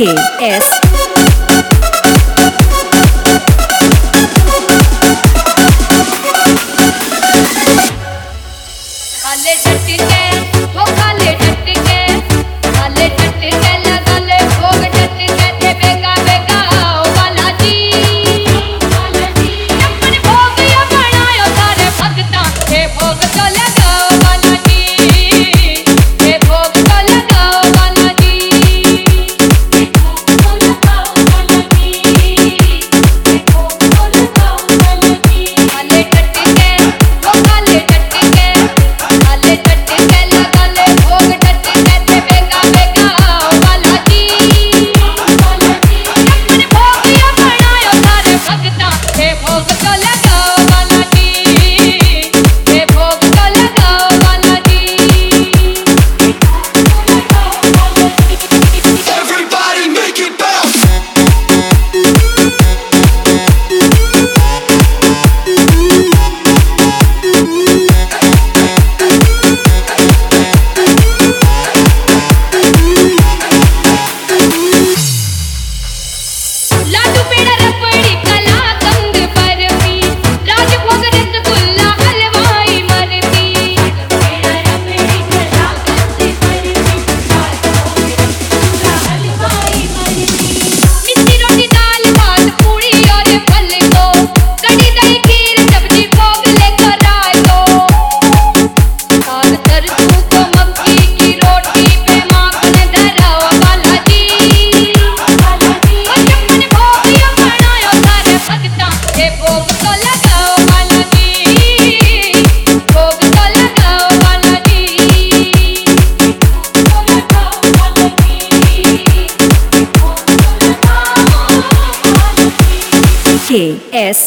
KS काले झटके वो काले झटके काले झटके लगा ले भोग झटके थे बेगा बेगा ओ बालाजी अपने भोग या बनायो सारे भगता थे भोग तो लगाओ बालाजी थे भोग तो लगाओ बालाजी थे भोग तो लगाओ बालाजी थे भोग तो लगाओ बालाजी काले झटके वो काले झटके काले झटके लगा ले भोग झटके थे बेगा बेगा ओ बालाजी अपने भोग या बनायो सारे भगता थे भोग तो लगाओ बालाजी थे भोग तो लगाओ Balaji Everybody make it bounce. लाडू पेड़ा रबड़ी कलाकंद बर्फी राजभोग रसगुल्ला हलवाई मरती पेड़ा रबड़ी कलाकंद बर्फी राजभोग रसगुल्ला हलवाई मरती मिस्सी रोटी दाल भात पूड़ी और फल को कड़ी दही खीर सब्जी भोग लेकर आए तो साग सरसों को मक्की की रोटी पे माखन धराओ बालाजी अपने भोग या बनायो सारे भगता थे भोग तो लगाओ बालाजी भोग तो लगाओ बालाजी भोग तो लगाओ बालाजी भोग तो लगाओ बालाजी KS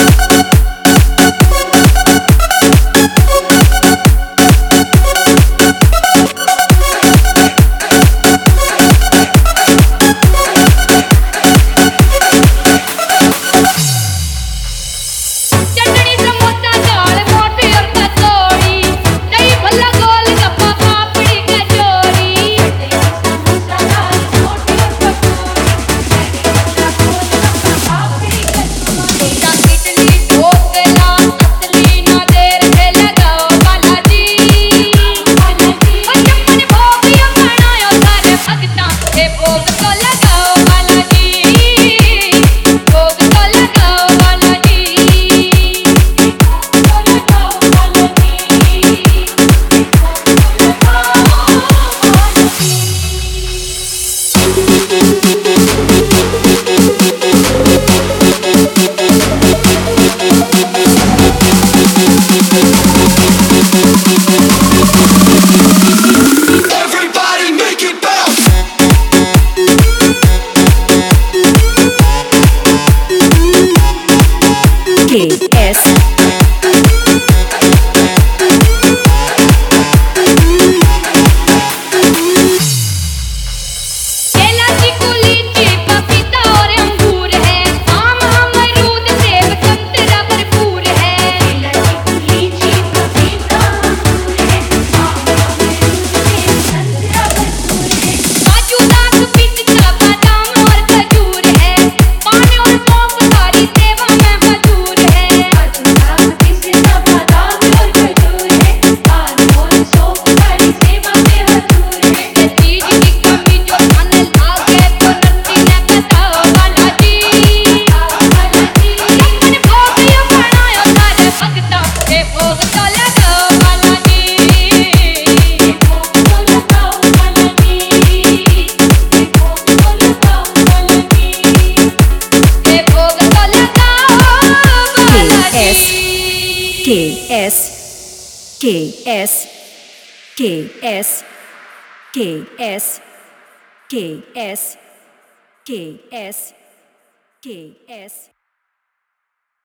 चटनी समोसा दाल मोटी और कचौड़ी दही भल्ला गोलगप्पा पापड़ी कचौरी समोसा दाल मोटी और कचौड़ी दही भल्ला गोलगप्पा पापड़ी कचौरी इडली ढोकला असली ना देर से लगाओ बालाजी अपने भोग या बनायो सारे भगता थे भोग तो लगाओ बालाजी भोग तो लगाओ Balaji Everybody make it bounce. KS केला चीकू लीची पपीता और अंगूर है आम अमरूद सेब संतरा भरपूर है केला चीकू लीची पपीता अंगूर है आम अमरूद सेब संतरा भरपूर है काजू दाख पिस्ता बादाम और खजूर है पान और सौंफ सारी सेवा में हजूर है काजू दाख पिस्ता बादाम और खजूर है पान और सौंफ सारी सेवा में हजूर है ये चीज की कमी जो मन लागे तो नन्दी ने बताओ बालाजी अपने भोग या बनायो सारे भगता थे भोग तो लगाओ बालाजी भोग तो लगाओ बालाजी भोग तो लगाओ बालाजी भोग तो लगाओ Balaji KS KS KS KS KS KS KS